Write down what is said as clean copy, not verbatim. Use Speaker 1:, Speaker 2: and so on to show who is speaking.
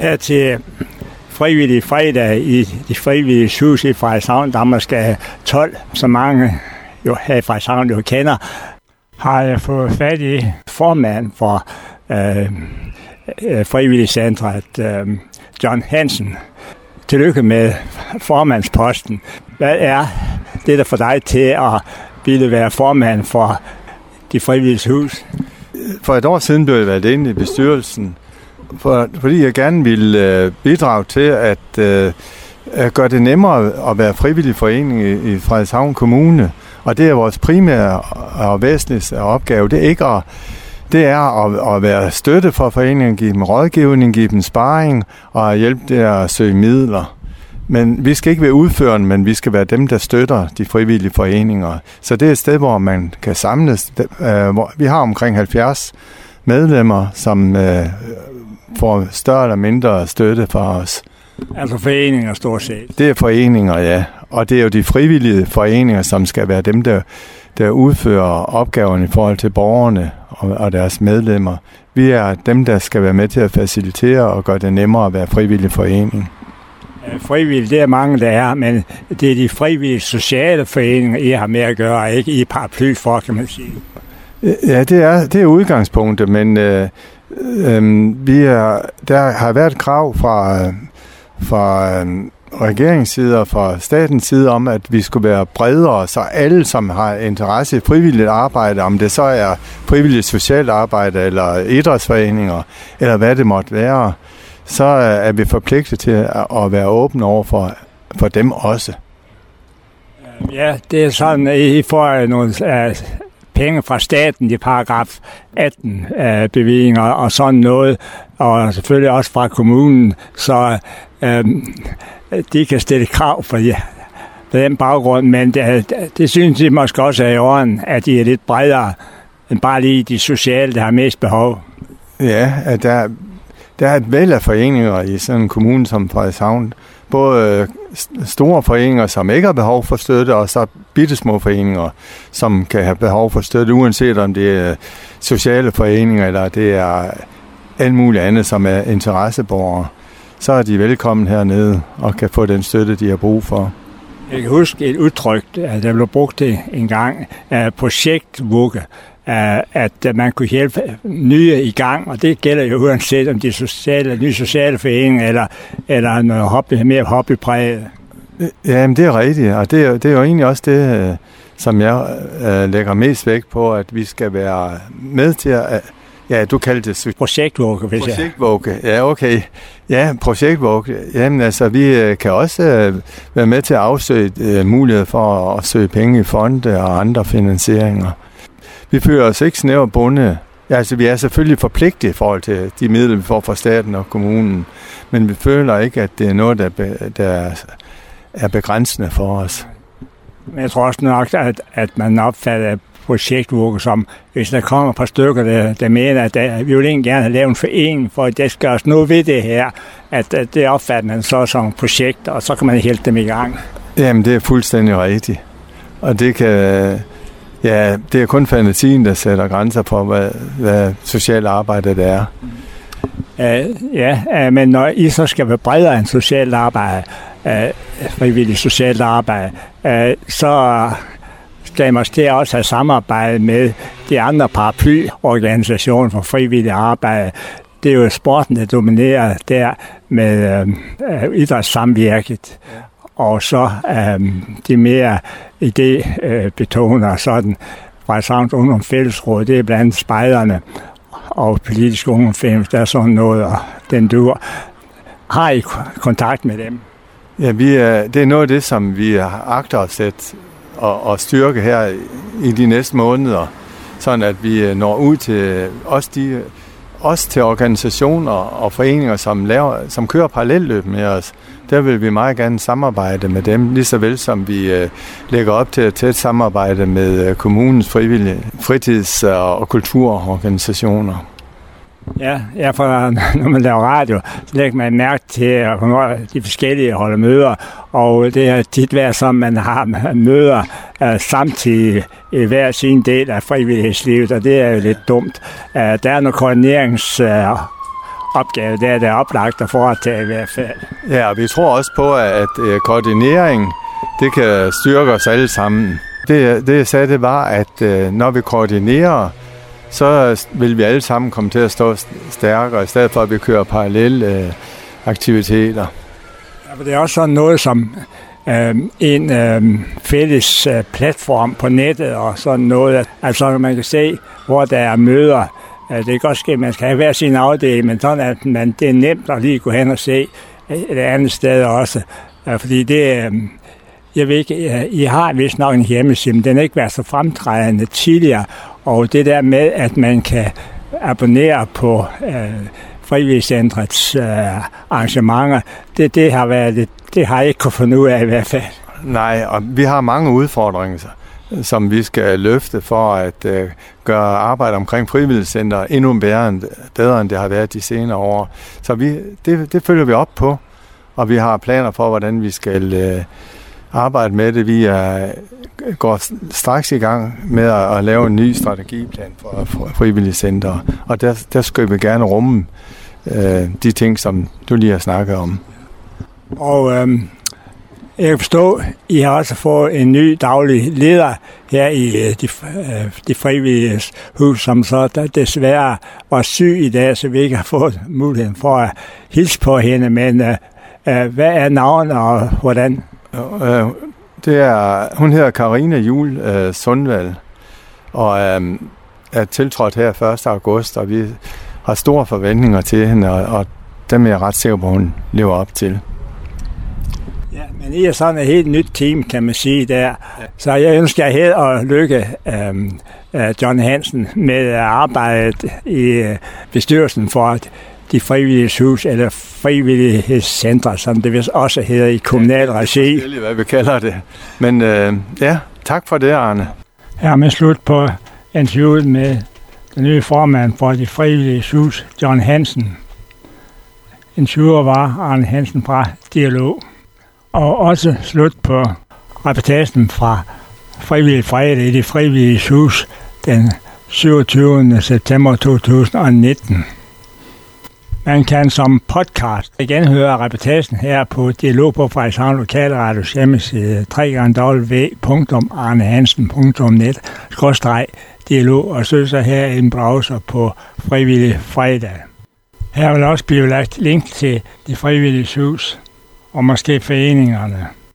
Speaker 1: her til frivillig fredag i de frivillige hus i Frederikshavn, der måske 12, så mange jo her i Frederikshavn jo kender, har jeg fået fat i formand for frivilligcentret, John Hansen. Tillykke med formandsposten. Hvad er det, der får dig til at ville være formand for de frivillige hus?
Speaker 2: For et år siden blev jeg valgt ind i bestyrelsen, fordi jeg gerne ville bidrage til at gøre det nemmere at være frivillig forening i Frederikshavn Kommune. Og det er vores primære og væsentligste opgave. Det er at være støtte for foreningen, give dem rådgivning, give dem sparring og hjælpe dem at søge midler. Men vi skal ikke være udførende, men vi skal være dem, der støtter de frivillige foreninger. Så det er et sted, hvor man kan samles. Vi har omkring 70 medlemmer, som får større eller mindre støtte fra os.
Speaker 1: Altså foreninger stort set?
Speaker 2: Det er foreninger, ja. Og det er jo de frivillige foreninger, som skal være dem, der udfører opgaverne i forhold til borgerne og deres medlemmer. Vi er dem, der skal være med til at facilitere og gøre det nemmere at være frivillig forening.
Speaker 1: Frivillige, det er mange, der er, men det er de frivillige sociale foreninger, I har med at gøre, ikke I paraply for, kan man sige.
Speaker 2: Ja, det er udgangspunktet, men der har været et krav fra regeringens side og fra statens side om, at vi skulle være bredere, så alle, som har interesse i frivilligt arbejde, om det så er frivilligt socialt arbejde eller idrætsforeninger, eller hvad det måtte være, så er vi forpligtet til at være åbne over for dem også.
Speaker 1: Ja, det er sådan, at I får nogle penge fra staten i paragraf 18 bevillinger og sådan noget, og selvfølgelig også fra kommunen, så de kan stille krav for den baggrund, men det synes jeg måske også er i orden, at de er lidt bredere end bare lige de sociale, der har mest behov.
Speaker 2: Ja, at der er et væld af foreninger i sådan en kommune som Frederikshavn. Både store foreninger, som ikke har behov for støtte, og så bittesmå foreninger, som kan have behov for støtte, uanset om det er sociale foreninger, eller det er alt muligt andet, som er interesseborgere. Så er de velkommen hernede og kan få den støtte, de har brug for.
Speaker 1: Jeg kan huske et udtryk, der blev brugt en gang, projektvugge, at man kunne hjælpe nye i gang, og det gælder jo uanset om de nye sociale foreninger eller noget mere hobbypræget.
Speaker 2: Jamen det er rigtigt, og det er jo egentlig også det, som jeg lægger mest vægt på, at vi skal være med til at... Ja, du kaldte det
Speaker 1: projektvugge, hvis jeg...
Speaker 2: Projektvugge, ja, okay. Ja, projektvugge. Jamen altså, vi kan også være med til at afsøge mulighed for at søge penge i fonde og andre finansieringer. Vi føler os ikke snævert bundet. Ja, altså, vi er selvfølgelig forpligtet i forhold til de midler, vi får fra staten og kommunen, men vi føler ikke, at det er noget, der er begrænsende for os.
Speaker 1: Men jeg tror også nok, at man opfatter projektvugge som, hvis der kommer et par stykker, der mener, at vi vil egentlig gerne have lavet en forening, for at det skal også noget ved det her, at det opfatter man så som projekt, og så kan man hjælpe dem i gang.
Speaker 2: Jamen, det er fuldstændig rigtigt. Og det er kun fantasien, der sætter grænser for, hvad socialt arbejde det er.
Speaker 1: Men når I så skal være bredere end socialt arbejde, frivilligt socialt arbejde, så skal I måske også have samarbejde med de andre paraplyorganisationer for frivilligt arbejde. Det er jo sporten, der dominerer der med idrætssamvirket. Og så de mere idébetoner sådan Frederikshavns Ungdomsfællesråd, det er blandt andet spejderne og politisk ungdomsfællesråd, der er sådan noget, og den dur. Har I kontakt med dem?
Speaker 2: Ja, det er noget af det, som vi agter at sætte og styrke her i de næste måneder, sådan at vi når ud til også til organisationer og foreninger, som kører parallelløb med os. Der vil vi meget gerne samarbejde med dem, lige så vel som vi lægger op til et tæt samarbejde med kommunens frivillige fritids- og kulturorganisationer.
Speaker 1: Ja, for når man laver radio, så lægger man mærke til, hvornår de forskellige holder møder, og det har tit været som, man har møder samtidig i hver sin del af frivillighedslivet, og det er jo lidt dumt. Der er noget koordinerings opgave, der er oplagt at foretage i hvert fald.
Speaker 2: Ja, og vi tror også på, at koordinering, det kan styrke os alle sammen. Det jeg sagde, det var, at når vi koordinerer, så vil vi alle sammen komme til at stå stærkere, i stedet for at vi kører parallelle aktiviteter.
Speaker 1: Ja, det er også sådan noget som en fælles platform på nettet og sådan noget. Altså man kan se, hvor der er møder. Det kan godt ske, at man skal have hver sin afdeling, men sådan at det er nemt at lige gå hen og se et andet sted også. Fordi det, jeg ved ikke, I har vist nok en hjemmeside, men den har ikke været så fremtrædende tidligere. Og det der med, at man kan abonnere på Frivilligcentrets arrangementer, det har været det har jeg ikke kunnet finde ud af i hvert fald.
Speaker 2: Nej, og vi har mange udfordringer, som vi skal løfte for at gøre arbejde omkring Frivilligcenter endnu bedre end det har været de senere år. Så det følger vi op på, og vi har planer for, hvordan vi skal arbejde med det. Vi går straks i gang med at lave en ny strategiplan for Frivilligcenter, og der skal vi gerne rumme de ting, som du lige har snakket om.
Speaker 1: Og jeg kan forstå, I har også fået en ny daglig leder her i de frivillige hus, som så desværre var syg i dag, så vi ikke har fået muligheden for at hilse på hende. Men hvad er navnet og hvordan?
Speaker 2: Hun hedder Karina Juhl Sundvald, og er tiltrådt her 1. august, og vi har store forventninger til hende, og dem er jeg ret sikker på, hun lever op til.
Speaker 1: Ja, men I er sådan et helt nyt team, kan man sige der. Ja. Så jeg ønsker jer held og lykke, John Hansen, med arbejdet i bestyrelsen for de frivillige hus, eller frivillighedscentre, som det vist også hedder i kommunal regi.
Speaker 2: Det er forskelligt, hvad vi kalder det. Men ja, tak for det, Arne.
Speaker 1: Her med slut på interviewet med den nye formand for de frivillige hus, John Hansen. Interviewer var Arne Hansen fra Dialog. Og også slut på reportagen fra Frivillig Fredag i det frivillige hus den 27. september 2019. Man kan som podcast igen høre reportagen her på Dialog på Frederikshavn Lokalradios hjemmeside www.arnehansen.net/dialog og søge sig her i en browser på Frivillig Fredag. Her vil også blive lagt link til de frivillige hus og måske foreningerne.